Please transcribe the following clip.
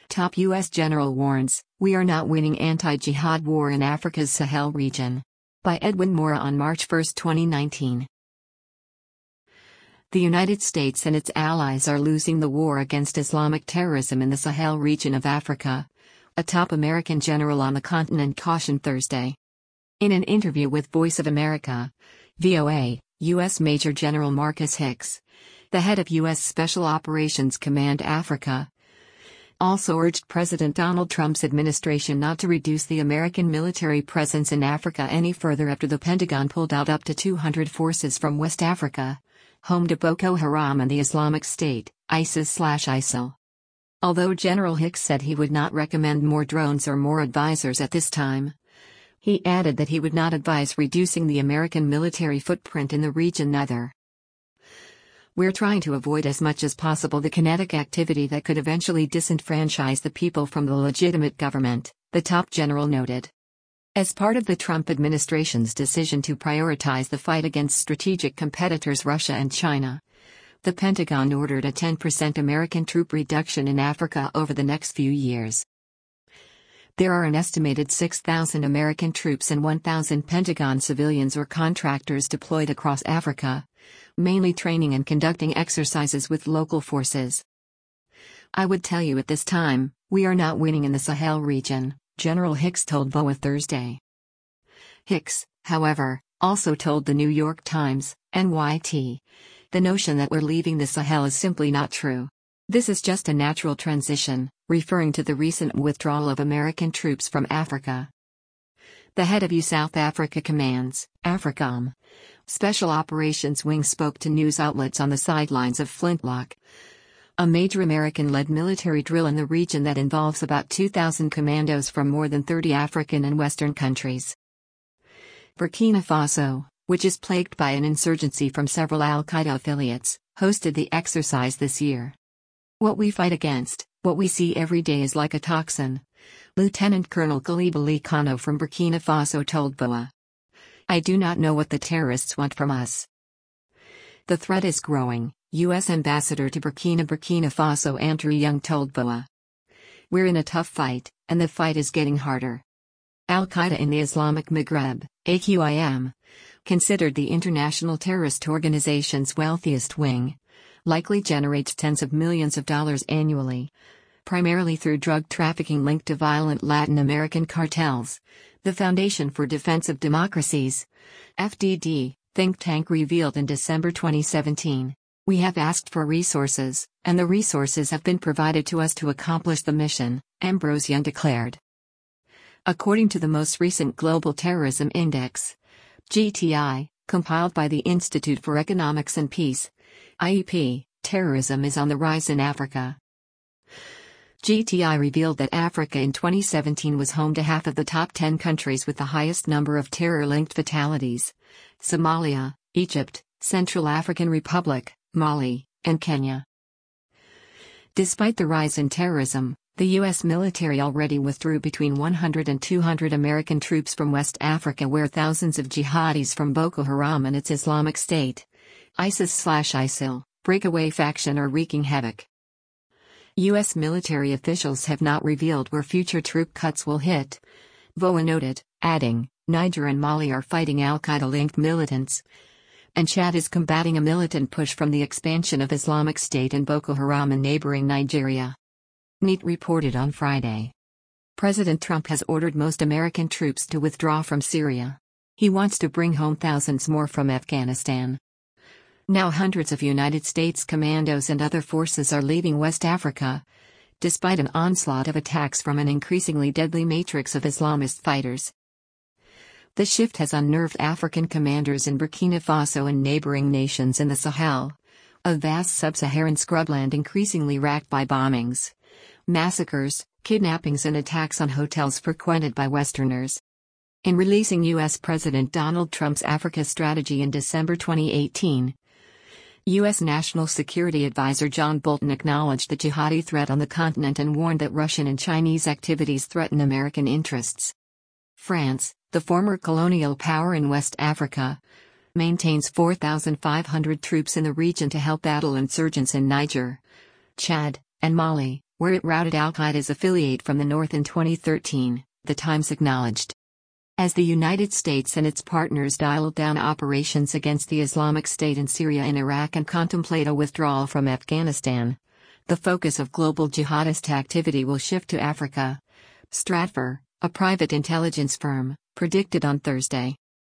Top U.S. general warns, "We are not winning anti-jihad war in Africa's Sahel region." By Edwin Mora on March 1, 2019. The United States and its allies are losing the war against Islamic terrorism in the Sahel region of Africa, a top American general on the continent cautioned Thursday. In an interview with Voice of America, VOA, U.S. Major General Marcus Hicks, the head of U.S. Special Operations Command Africa, also urged President Donald Trump's administration not to reduce the American military presence in Africa any further after the Pentagon pulled out up to 200 forces from West Africa, home to Boko Haram and the Islamic State, ISIS/ISIL. Although General Hicks said he would not recommend more drones or more advisors at this time, he added that he would not advise reducing the American military footprint in the region either. "We're trying to avoid as much as possible the kinetic activity that could eventually disenfranchise the people from the legitimate government," the top general noted. As part of the Trump administration's decision to prioritize the fight against strategic competitors Russia and China, the Pentagon ordered a 10% American troop reduction in Africa over the next few years. There are an estimated 6,000 American troops and 1,000 Pentagon civilians or contractors deployed across Africa, mainly training and conducting exercises with local forces. "I would tell you at this time, we are not winning in the Sahel region," General Hicks told VOA Thursday. Hicks, however, also told the New York Times, NYT, "The notion that we're leaving the Sahel is simply not true. This is just a natural transition," referring to the recent withdrawal of American troops from Africa. The head of U South Africa Command's, AFRICOM, Special Operations Wing spoke to news outlets on the sidelines of Flintlock, a major American-led military drill in the region that involves about 2,000 commandos from more than 30 African and Western countries. Burkina Faso, which is plagued by an insurgency from several al-Qaeda affiliates, hosted the exercise this year. "What we fight against, what we see every day is like a toxin," Lieutenant Colonel Coulibaly Kano from Burkina Faso told VOA. "I do not know what the terrorists want from us. The threat is growing," U.S. Ambassador to Burkina Faso Andrew Young told VOA. "We're in a tough fight, and the fight is getting harder." Al-Qaeda in the Islamic Maghreb, AQIM, considered the international terrorist organization's wealthiest wing, likely generates tens of millions of dollars annually, primarily through drug trafficking linked to violent Latin American cartels, the Foundation for Defense of Democracies, FDD, think tank revealed in December 2017. "We have asked for resources, and the resources have been provided to us to accomplish the mission," Ambrose Young declared. According to the most recent Global Terrorism Index, GTI, compiled by the Institute for Economics and Peace, IEP, terrorism is on the rise in Africa. GTI revealed that Africa in 2017 was home to half of the top 10 countries with the highest number of terror-linked fatalities: Somalia, Egypt, Central African Republic, Mali, and Kenya. Despite the rise in terrorism, the U.S. military already withdrew between 100 and 200 American troops from West Africa, where thousands of jihadis from Boko Haram and its Islamic State, ISIS/ISIL, breakaway faction are wreaking havoc. U.S. military officials have not revealed where future troop cuts will hit, VOA noted, adding, "Niger and Mali are fighting al-Qaeda-linked militants, and Chad is combating a militant push from the expansion of Islamic State and Boko Haram in neighboring Nigeria." NET reported on Friday. President Trump has ordered most American troops to withdraw from Syria. He wants to bring home thousands more from Afghanistan. Now hundreds of United States commandos and other forces are leaving West Africa, despite an onslaught of attacks from an increasingly deadly matrix of Islamist fighters. The shift has unnerved African commanders in Burkina Faso and neighboring nations in the Sahel, a vast sub-Saharan scrubland increasingly racked by bombings, massacres, kidnappings and attacks on hotels frequented by Westerners. In releasing U.S. President Donald Trump's Africa strategy in December 2018, U.S. National Security Advisor John Bolton acknowledged the jihadi threat on the continent and warned that Russian and Chinese activities threaten American interests. France, the former colonial power in West Africa, maintains 4,500 troops in the region to help battle insurgents in Niger, Chad, and Mali, where it routed al-Qaeda's affiliate from the north in 2013, The Times acknowledged. As the United States and its partners dialed down operations against the Islamic State in Syria and Iraq and contemplate a withdrawal from Afghanistan, the focus of global jihadist activity will shift to Africa. Stratfor, a private intelligence firm, predicted on Thursday.